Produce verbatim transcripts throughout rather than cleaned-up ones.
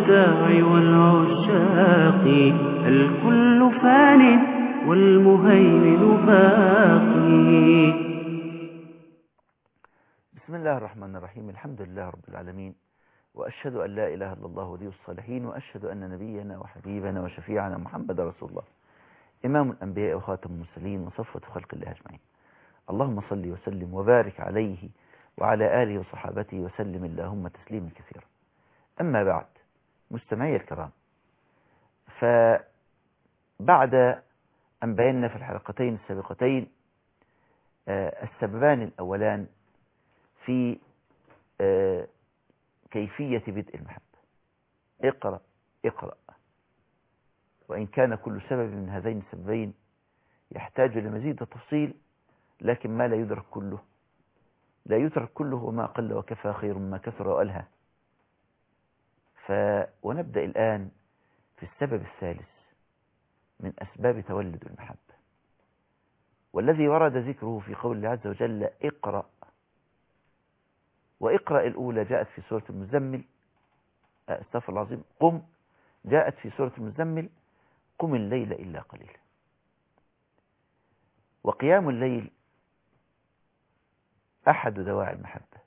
الوداع والعشاق، الكل فان والمهيمن باقي. بسم الله الرحمن الرحيم. الحمد لله رب العالمين، وأشهد أن لا إله إلا الله ولي الصالحين، وأشهد أن نبينا وحبيبنا وشفيعنا محمد رسول الله، إمام الأنبياء وخاتم المرسلين وصفوة خلق الله أجمعين. اللهم صل وسلم وبارك عليه وعلى آله وصحابته وسلم اللهم تسليما كثيرا. أما بعد، مستمعي الكرام، فبعد أن بينا في الحلقتين السابقتين السببان الأولان في كيفية بدء المحبة، اقرأ اقرأ، وإن كان كل سبب من هذين السببين يحتاج لمزيد تفصيل، لكن ما لا يدرك كله لا يترك كله، وما قل وكفى خير مما كثر وألهى. ف... ونبدأ الآن في السبب الثالث من أسباب تولد المحبة، والذي ورد ذكره في قول الله عز وجل اقرأ. واقرأ الأولى جاءت في سورة المزمل، استغفر الله العظيم، قم جاءت في سورة المزمل قم الليل إلا قليلا. وقيام الليل أحد دواعي المحبة،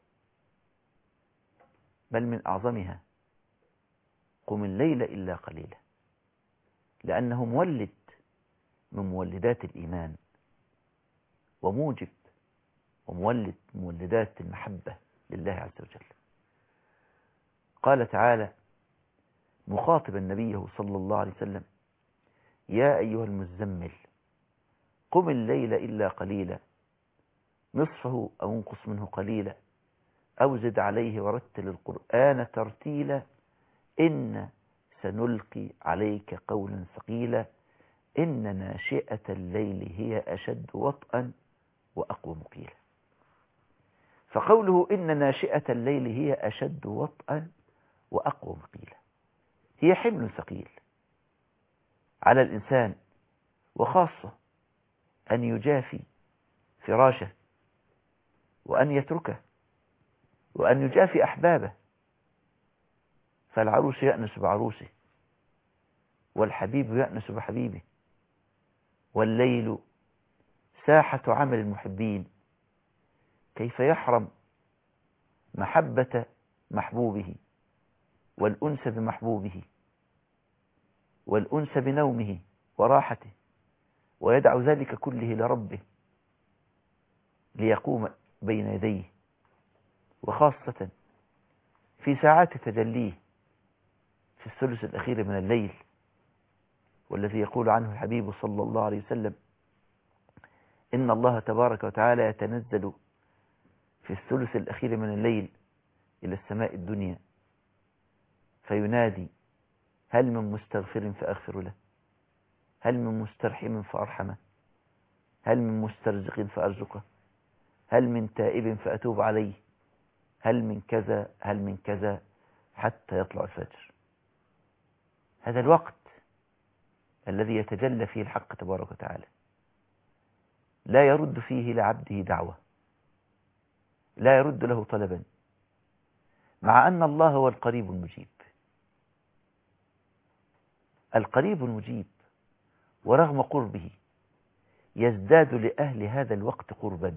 بل من أعظمها. قم الليل إلا قليلا، لأنه مولد من مولدات الإيمان، وموجب ومولد مولدات المحبة لله عز وجل. قال تعالى مخاطبا نبيه صلى الله عليه وسلم: يا أيها المزمل قم الليل إلا قليلا نصفه أو انقص منه قليلا أو زد عليه ورتل القرآن ترتيلا إن سنلقي عليك قولا ثقيلا إن ناشئة الليل هي أشد وطئا وأقوى مقيلا. فقوله إن ناشئة الليل هي أشد وطئا وأقوى مقيلا هي حمل ثقيل على الإنسان، وخاصة أن يجافي فراشه، وأن يتركه، وأن يجافي أحبابه. فالعروس يأنس بعروسه، والحبيب يأنس بحبيبه، والليل ساحة عمل المحبين. كيف يحرم محبة محبوبه والأنس بمحبوبه والأنس بنومه وراحته، ويدع ذلك كله لربه ليقوم بين يديه، وخاصة في ساعات تجليه في الثلث الأخير من الليل، والذي يقول عنه الحبيب صلى الله عليه وسلم: إن الله تبارك وتعالى يتنزل في الثلث الأخير من الليل إلى السماء الدنيا فينادي: هل من مستغفر فأغفر له، هل من مسترحم فأرحمه، هل من مسترزق فأرزقه، هل من تائب فأتوب عليه، هل من كذا هل من كذا، حتى يطلع الفجر. هذا الوقت الذي يتجلى فيه الحق تبارك وتعالى، لا يرد فيه لعبده دعوة، لا يرد له طلبا، مع أن الله هو القريب المجيب. القريب المجيب، ورغم قربه يزداد لأهل هذا الوقت قربا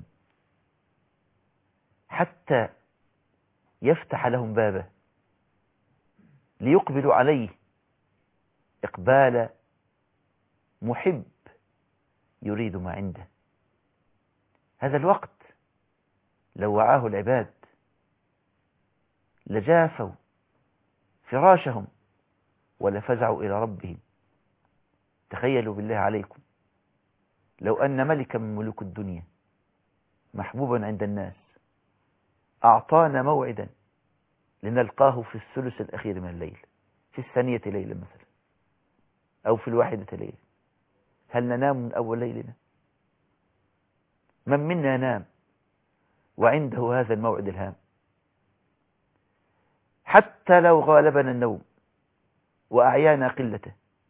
حتى يفتح لهم بابه ليقبلوا عليه إقبال محب يريد ما عنده. هذا الوقت لو وعاه العباد لجافوا فراشهم ولفزعوا إلى ربهم. تخيلوا بالله عليكم لو أن ملكا من ملوك الدنيا محبوبا عند الناس أعطانا موعدا لنلقاه في الثلث الأخير من الليل، في الثانية ليلة مثلا، أو في الواحدة ليلة، هل ننام من أول ليلنا؟ من منا ينام وعنده هذا الموعد الهام؟ حتى لو غالبنا النوم وأعيانا قلته،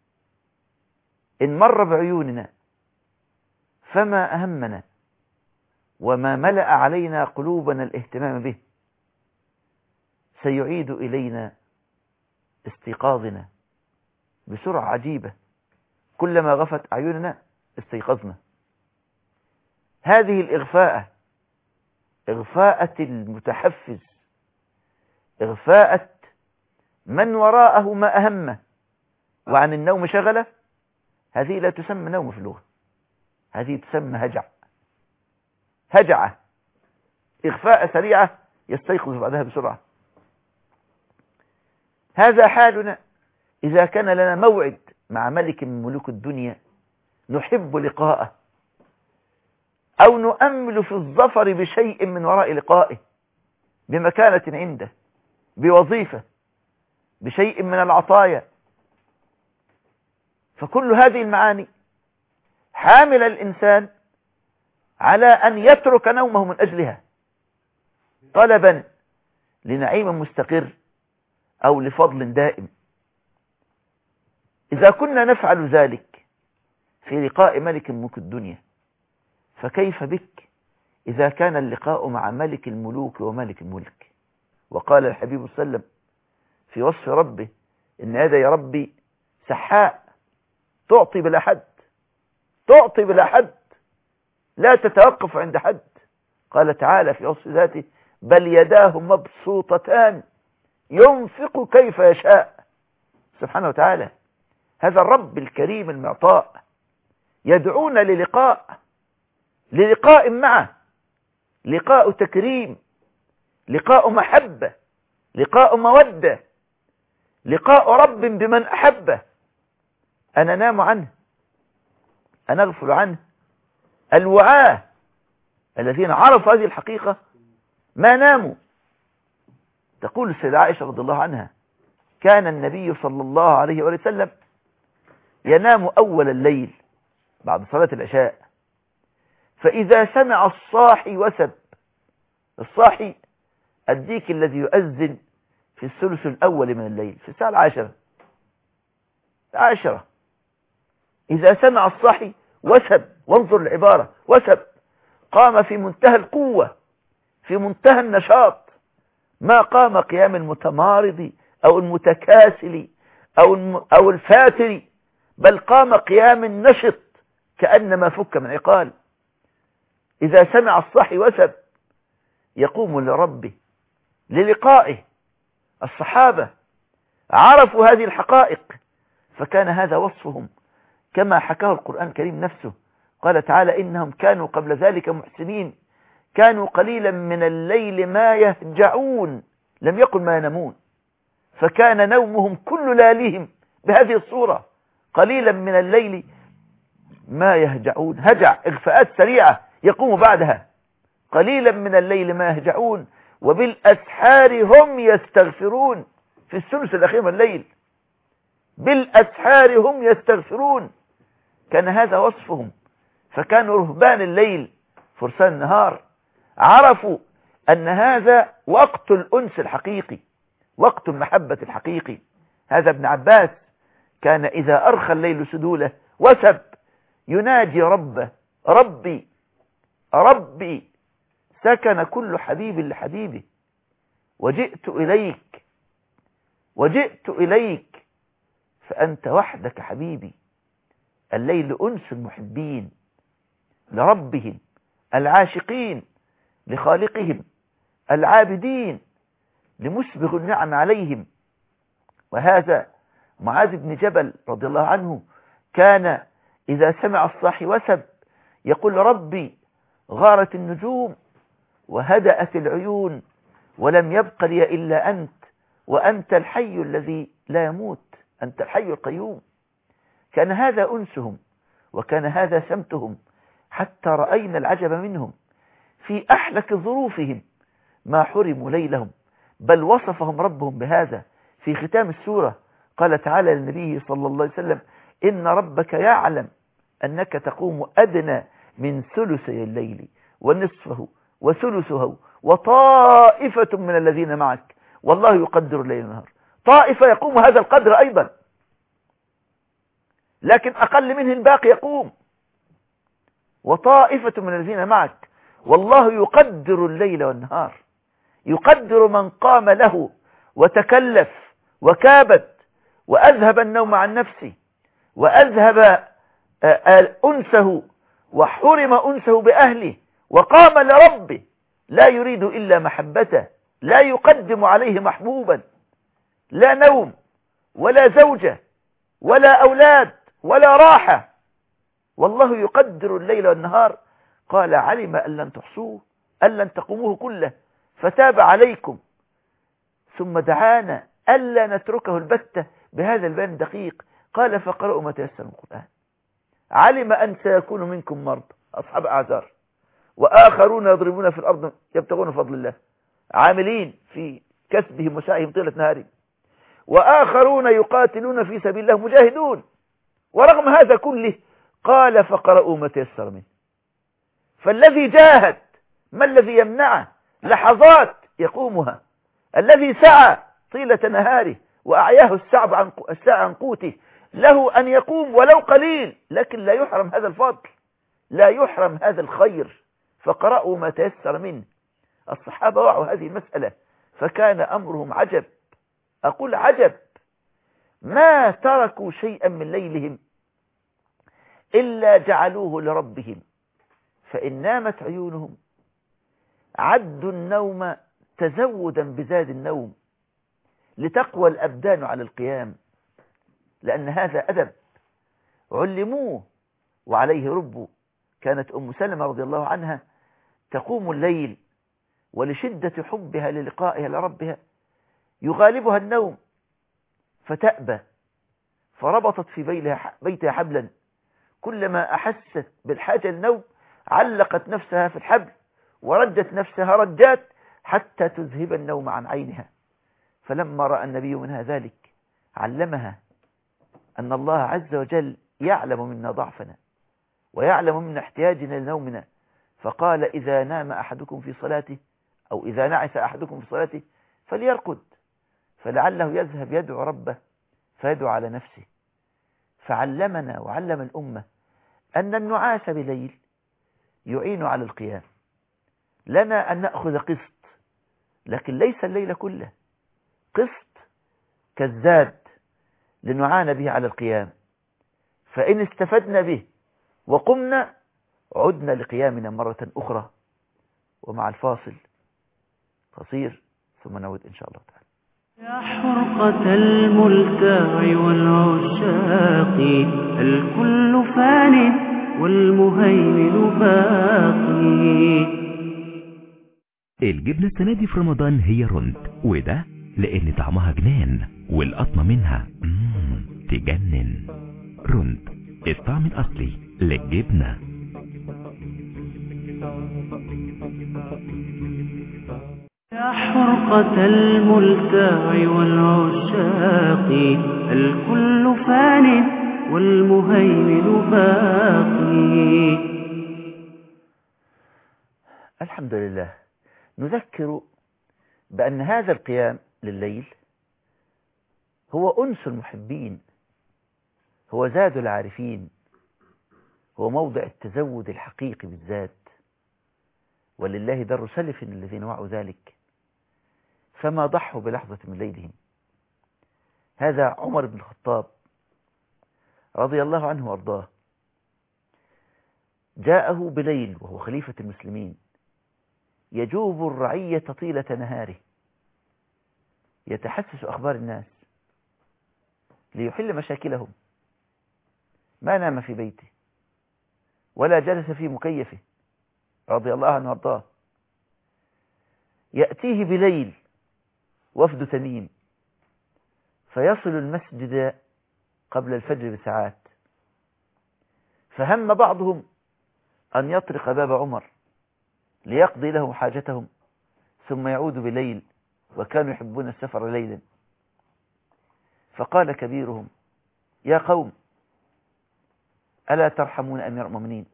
إن مر بعيوننا فما أهمنا وما ملأ علينا قلوبنا الاهتمام به، سيعيد إلينا استيقاظنا بسرعة عجيبة، كلما غفت أعيننا استيقظنا. هذه الإغفاءة إغفاءة المتحفز، إغفاءة من وراءه ما أهمه وعن النوم شغله، هذه لا تسمى نوم في اللغة، هذه تسمى هجع، هجعة، إغفاء سريعة يستيقظ بعدها بسرعة. هذا حالنا إذا كان لنا موعد مع ملك من ملوك الدنيا نحب لقاءه، أو نؤمل في الظفر بشيء من وراء لقائه، بمكانة عنده، بوظيفة، بشيء من العطايا. فكل هذه المعاني حامل الإنسان على أن يترك نومه من أجلها، طلبا لنعيم مستقر أو لفضل دائم. إذا كنا نفعل ذلك في لقاء ملك ملوك الدنيا، فكيف بك إذا كان اللقاء مع ملك الملوك وملك الملك؟ وقال الحبيب صلى الله عليه وسلم في وصف ربه: إن يدي ربي سحاء تعطي بلا حد، تعطي بلا حد، لا تتوقف عند حد. قال تعالى في وصف ذاته: بل يداه مبسوطتان ينفق كيف يشاء. سبحانه وتعالى، هذا الرب الكريم المعطاء يدعونا للقاء، للقاء معه، لقاء تكريم، لقاء محبة، لقاء مودة، لقاء رب بمن أحبه. أنا نام عنه، أنا أغفل عنه. الوعاة الذين عرفوا هذه الحقيقة ما ناموا. تقول السيدة عائشة رضي الله عنها: كان النبي صلى الله عليه وسلم ينام أول الليل بعد صلاة العشاء، فإذا سمع الصاحي وسب. الصاحي الديك الذي يؤذن في الثلث الأول من الليل في الساعة العاشرة العاشرة إذا سمع الصاحي وسب، وانظر العبارة وسب، قام في منتهى القوة، في منتهى النشاط، ما قام قيام المتمارض أو المتكاسل أو أو الفاتر، بل قام قيام النشط كأنما فك من عقال. إذا سمع الصاحي وسب يقوم لربه للقائه. الصحابة عرفوا هذه الحقائق، فكان هذا وصفهم كما حكاه القرآن الكريم نفسه. قال تعالى: إنهم كانوا قبل ذلك محسنين، كانوا قليلا من الليل ما يهجعون، لم يقل ما ينامون، فكان نومهم كل ليالهم بهذه الصورة، قليلا من الليل ما يهجعون. هجع، إغفاءات سريعة يقوم بعدها. قليلا من الليل ما يهجعون وبالأسحار هم يستغفرون، في الثلث الأخير من الليل بالأسحار هم يستغفرون. كان هذا وصفهم، فكانوا رهبان الليل فرسان النهار. عرفوا أن هذا وقت الأنس الحقيقي، وقت المحبة الحقيقي. هذا ابن عباس كان إذا أرخى الليل سدوله وسب يناجي ربه: ربي ربي، سكن كل حبيب لحبيبه، وجئت إليك وجئت إليك فأنت وحدك حبيبي. الليل أنس المحبين لربهم العاشقين، لخالقهم العابدين، لمسبغ النعم عليهم. وهذا معاذ بن جبل رضي الله عنه كان إذا سمع الصاحي وسب يقول: ربي غارت النجوم وهدأت العيون ولم يبق لي إلا أنت، وأنت الحي الذي لا يموت، أنت الحي القيوم. كان هذا أنسهم، وكان هذا سمتهم، حتى رأينا العجب منهم في أحلك ظروفهم ما حرموا ليلهم، بل وصفهم ربهم بهذا في ختام السورة. قال تعالى للنبي صلى الله عليه وسلم: إن ربك يعلم أنك تقوم أدنى من ثلثي الليل ونصفه وثلثه وطائفة من الذين معك والله يقدر الليل والنهار. طائفة يقوم هذا القدر أيضا، لكن أقل منه الباقي يقوم. وطائفة من الذين معك والله يقدر الليل والنهار، يقدر من قام له وتكلف وكابت وأذهب النوم عن نفسه وأذهب أنسه وحرم أنسه بأهله وقام لربه لا يريد إلا محبته، لا يقدم عليه محبوبا، لا نوم ولا زوجة ولا أولاد ولا راحة، والله يقدر الليل والنهار. قال علم أن لن تحصوه أن لن تقوموه كله فتاب عليكم، ثم دعانا ألا نتركه البتة بهذا البيان الدقيق. قال فقرأوا ما تيسر من القرآن. علم أن سيكون منكم مرضى أصحاب أعذار وآخرون يضربون في الأرض يبتغون فضل الله عاملين في كسبهم وسعيهم طيلة نهارهم وآخرون يقاتلون في سبيل الله مجاهدون. ورغم هذا كله قال فقرأوا ما تيسر منه. فالذي جاهد ما الذي يمنعه؟ لحظات يقومها. الذي سعى طيلة نهاره وأعياه السعب عن الساعة عن قوته له أن يقوم ولو قليل، لكن لا يحرم هذا الفضل، لا يحرم هذا الخير. فقرأوا ما تيسر منه. الصحابة وعوا هذه المسألة فكان أمرهم عجب، أقول عجب، ما تركوا شيئا من ليلهم إلا جعلوه لربهم. فإن نامت عيونهم عدوا النوم تزودا بزاد النوم لتقوى الأبدان على القيام، لأن هذا أدب علموه وعليه ربوا. كانت أم سلمة رضي الله عنها تقوم الليل ولشدة حبها للقائها لربها يغالبها النوم فتأبى، فربطت في بيتها حبلا، كلما أحست بالحاجة للنوم علقت نفسها في الحبل وردت نفسها رجات حتى تذهب النوم عن عينها. فلما رأى النبي منها ذلك علمها أن الله عز وجل يعلم منا ضعفنا ويعلم منا احتياجنا لنومنا، فقال إذا نام أحدكم في صلاته أو إذا نعس أحدكم في صلاته فليرقد، فلعله يذهب يدعو ربه فيدعو على نفسه. فعلمنا وعلم الأمة أن النعاس بليل يعين على القيام. لنا أن نأخذ قسط، لكن ليس الليل كله، قسط كالزاد لنعان به على القيام. فإن استفدنا به وقمنا عدنا لقيامنا مرة أخرى. ومع الفاصل قصير ثم نعود إن شاء الله تعالى. يا حرقة الملتاع والعشاق الكل فان والمهيمن باقي. الجبنة السنة دي في رمضان هي رند، وده لأن طعمها جنان والقطمة منها مم تجنن. رند الطعم الأصلي للجبنة. يا حرقة الملتاع والعشاق الكل فان والمهيمن باقي. الحمد لله. نذكر بأن هذا القيام لليل هو أنس المحبين، هو زاد العارفين، هو موضع التزود الحقيقي بالذات. ولله در سلف الذين وعوا ذلك فما ضحوا بلحظة من ليلهم. هذا عمر بن الخطاب رضي الله عنه وارضاه، جاءه بليل وهو خليفة المسلمين يجوب الرعية طيلة نهاره يتحسس أخبار الناس ليحل مشاكلهم. ما نام في بيته ولا جلس في مكيفه رضي الله عنه وارضاه. يأتيه بليل وفد تميم فيصل المسجد قبل الفجر بساعات، فهم بعضهم أن يطرق باب عمر ليقضي له حاجتهم ثم يعود بليل، وكانوا يحبون السفر ليلا. فقال كبيرهم يا قوم ألا ترحمون أمير المؤمنين؟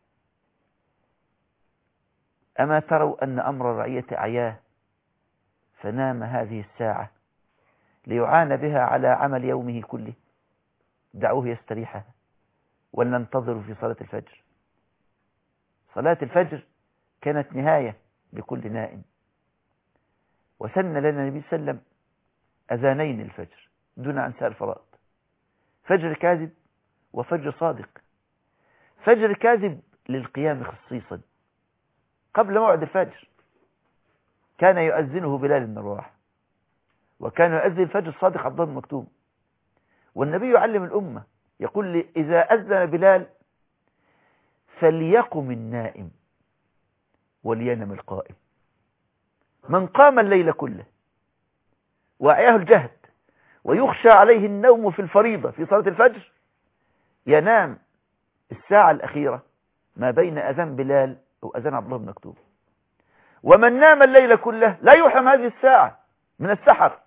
أما تروا أن أمر الرعية أعياه فنام هذه الساعة ليعان بها على عمل يومه كله؟ دعوه يستريح ولننتظر في صلاة الفجر. صلاة الفجر كانت نهاية لكل نائم، وسن لنا النبي صلى الله عليه وسلم أذانين الفجر دون عن سائر الفرائض. فجر كاذب وفجر صادق. فجر كاذب للقيام خصيصا قبل موعد الفجر، كان يؤذنه بلال بن رواحة، وكان يؤذن الفجر الصادق عبد الله بن مكتوم. والنبي يعلم الأمة يقول لي إذا أذن بلال فليقم النائم ولينم القائم. من قام الليل كله وأعياه الجهد ويخشى عليه النوم في الفريضة في صلاة الفجر ينام الساعة الأخيرة ما بين أذان بلال وأذان عبد الله بن مكتوم. ومن نام الليل كله لا يحرم هذه الساعة من السحر.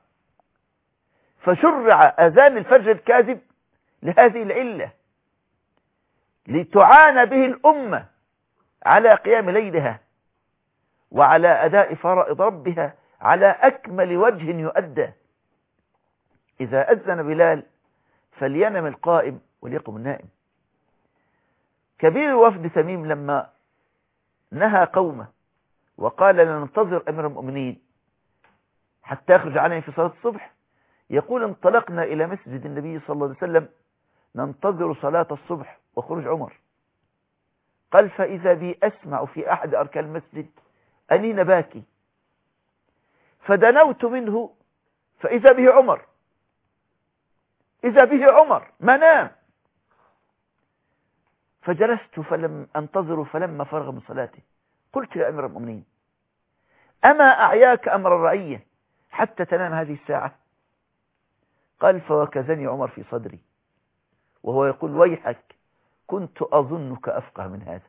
فشرع أذان الفجر الكاذب لهذه العلة، لتعانى به الأمة على قيام ليلها وعلى أداء فرائض ربها على أكمل وجه يؤدى. إذا أذن بلال فلينم القائم وليقم النائم. كبير وفد تميم لما نهى قومه وقال لننتظر أمير المؤمنين حتى يخرج علينا في صلاة الصبح، يقول انطلقنا إلى مسجد النبي صلى الله عليه وسلم ننتظر صلاة الصبح وخروج عمر. قال فإذا بي أسمع في أحد أركان المسجد أنين باكي، فدنوت منه فإذا به عمر، إذا به عمر ما نام. فجلست فلم أنتظر، فلما فرغ من صلاته قلت يا أمير المؤمنين أما أعياك أمر الرعية حتى تنام هذه الساعة؟ قال فوكزني عمر في صدري وهو يقول ويحك كنت أظنك أفقه من هذا،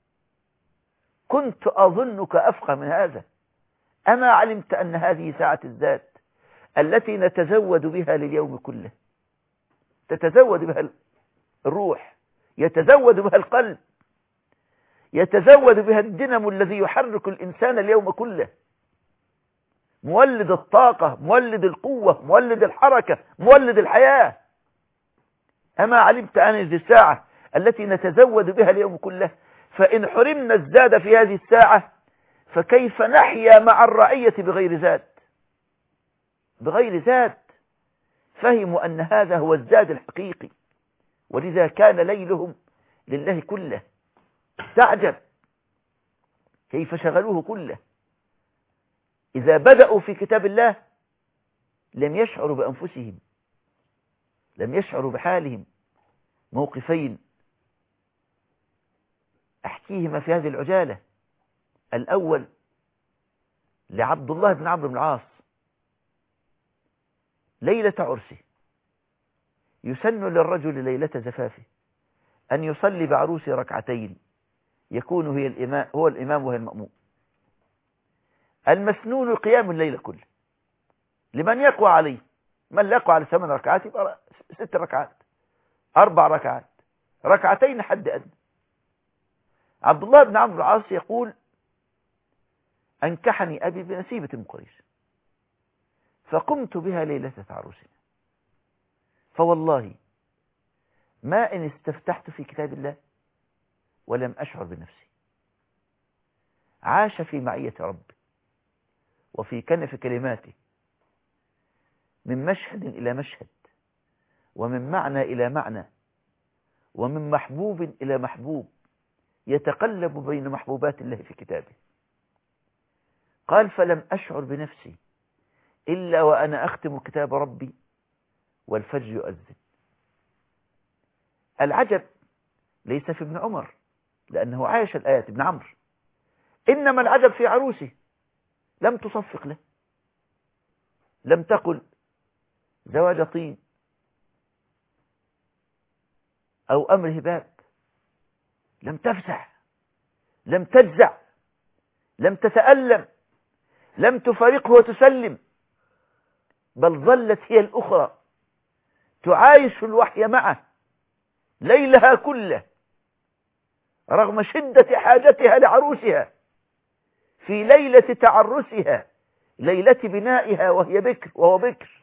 كنت أظنك أفقه من هذا. أما علمت أن هذه ساعة الذات التي نتزود بها لليوم كله، تتزود بها الروح، يتزود بها القلب، يتزود بها الدينامو الذي يحرك الإنسان اليوم كله، مولد الطاقة، مولد القوة، مولد الحركة، مولد الحياة. أما علمت أن هذه الساعة التي نتزود بها اليوم كله، فإن حرمنا الزاد في هذه الساعة فكيف نحيا مع الرعية بغير زاد؟ بغير زاد. فهموا أن هذا هو الزاد الحقيقي، ولذا كان ليلهم لله كله. تعجب كيف شغلوه كله. إذا بدأوا في كتاب الله لم يشعروا بأنفسهم، لم يشعروا بحالهم. موقفين أحكيهما في هذه العجالة. الأول لعبد الله بن عمرو بن العاص ليلة عرسه، يسن للرجل ليلة زفافه أن يصلي بعروسه ركعتين يكون هي الإمام هو الإمام وهي المأموم. المسنون قيام الليل كله لمن يقوى عليه. من لا يقوى على ثمان ركعات يبقى ست ركعات، أربع ركعات، ركعتين حد أدنى. عبد الله بن عمرو بن العاص يقول أنكحني أبي بنسيبة من قريش فقمت بها ليلة عروسنا، فوالله ما إن استفتحت في كتاب الله ولم أشعر بنفسي. عاش في معية ربي وفي كنف كلماته، من مشهد إلى مشهد، ومن معنى إلى معنى، ومن محبوب إلى محبوب، يتقلب بين محبوبات الله في كتابه. قال فلم أشعر بنفسي إلا وأنا أختم كتاب ربي والفجر يؤذن. العجب ليس في ابن عمر لأنه عايش الآيات، ابن عمرو، إنما العجب في عروسه. لم تصفق له، لم تقل زواج طين أو أمر هباب، لم تفزع، لم تجزع، لم تتألم، لم تفارقه وتسلم، بل ظلت هي الأخرى تعايش الوحي معه ليلها كله رغم شدة حاجتها لعروسها في ليلة تعرسها، ليلة بنائها وهي بكر وهو بكر.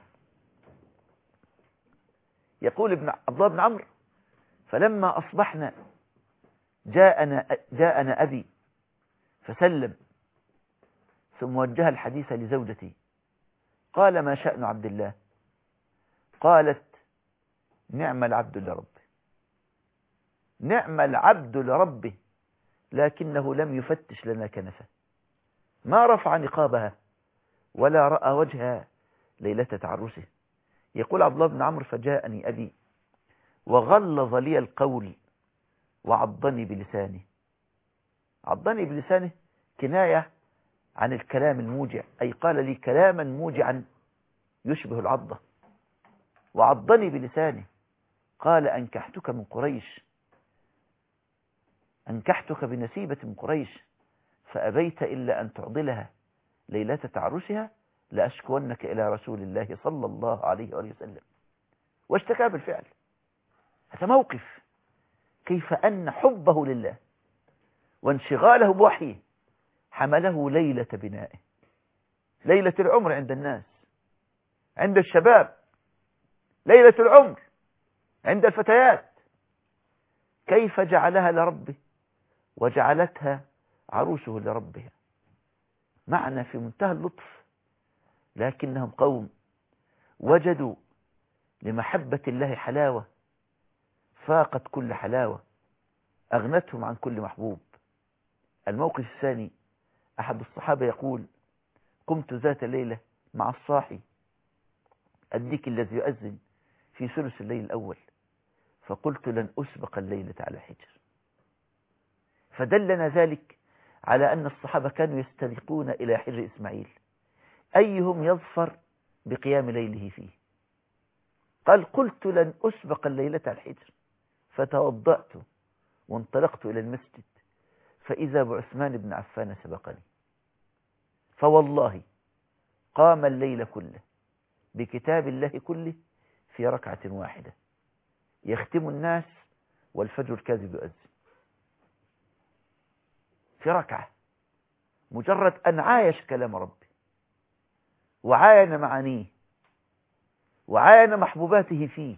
يقول ابن عبد الله بن عمرو فلما أصبحنا جاءنا, جاءنا أبي فسلم ثم وجه الحديث لزوجتي قال ما شأن عبد الله؟ قالت نعم العبد لربه، نعم العبد لربه، لكنه لم يفتش لنا كنفه، ما رفع نقابها ولا رأى وجهها ليلة تعرسه. يقول عبد الله بن عمرو فجاءني أبي وغلظ لي القول وعضني بلسانه. عضني بلسانه كناية عن الكلام الموجع، أي قال لي كلاما موجعا يشبه العضة. وعضني بلسانه قال أنكحتك من قريش، أنكحتك بنسيبة من قريش فأبيت إلا أن تعضلها ليلة تعرسها لأشكونك إلى رسول الله صلى الله عليه وآله وسلم. واشتكى بالفعل. هذا موقف كيف أن حبه لله وانشغاله بوحيه حمله ليلة بنائه، ليلة العمر عند الناس، عند الشباب، ليلة العمر عند الفتيات، كيف جعلها لربه وجعلتها عروسه لربها. معنى في منتهى اللطف، لكنهم قوم وجدوا لمحبة الله حلاوة فاقت كل حلاوة، أغنتهم عن كل محبوب. الموقف الثاني، أحد الصحابة يقول قمت ذات ليلة مع الصاحي الديك الذي يؤذن في ثلث الليل الأول، فقلت لن أسبق الليلة على حجر. فدلنا ذلك على أن الصحابة كانوا يستبقون إلى حجر إسماعيل أيهم يظفر بقيام ليله فيه. قال قلت لن أسبق الليلة على الحجر، فتوضأت وانطلقت إلى المسجد فإذا بعثمان بن عفان سبقني، فوالله قام الليل كله بكتاب الله كله في ركعة واحدة، يختم الناس والفجر الكاذب يؤذن في ركعة، مجرد أن عايش كلام ربي وعاين معانيه وعاين محبوباته فيه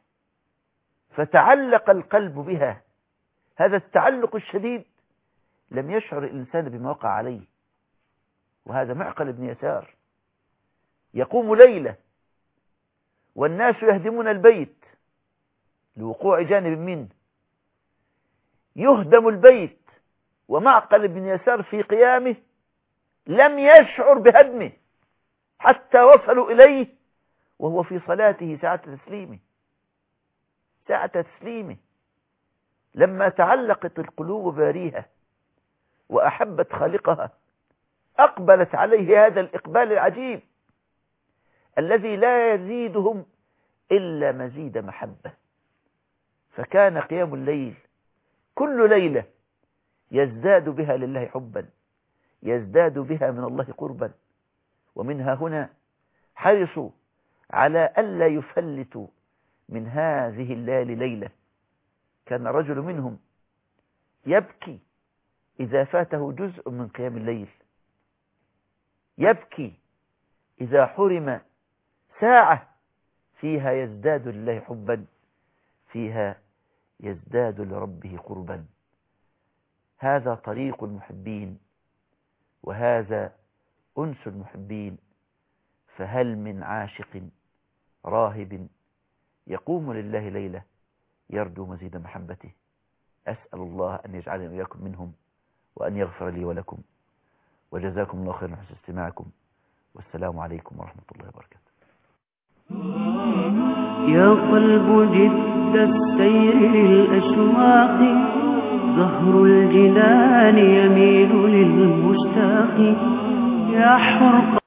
فتعلق القلب بها. هذا التعلق الشديد لم يشعر الإنسان بما وقع عليه. وهذا معقل بن يسار يقوم ليلة والناس يهدمون البيت لوقوع جانب منه، يهدم البيت ومعقل بن يسار في قيامه لم يشعر بهدمه حتى وصلوا إليه وهو في صلاته ساعة تسليمه، ساعة تسليمه لما تعلقت القلوب باريها وأحبت خالقها أقبلت عليه هذا الإقبال العجيب الذي لا يزيدهم إلا مزيد محبة. فكان قيام الليل كل ليلة يزداد بها لله حبا، يزداد بها من الله قربا. ومنها هنا حرصوا على ألا يفلتوا من هذه الليالي ليلة. كان رجل منهم يبكي إذا فاته جزء من قيام الليل، يبكي إذا حرم ساعة فيها يزداد لله حبا، فيها يزداد لربه قربا. هذا طريق المحبين وهذا أنس المحبين. فهل من عاشق راهب يقوم لله ليلة يرجو مزيد محبته؟ أسأل الله أن يجعلني وإياكم منهم وأن يغفر لي ولكم، وجزاكم الله خيرا حسن استماعكم، والسلام عليكم ورحمة الله وبركاته. يا قلب جد السير للأشواق، زهر الجنان يميل للمشتاق، يا حرق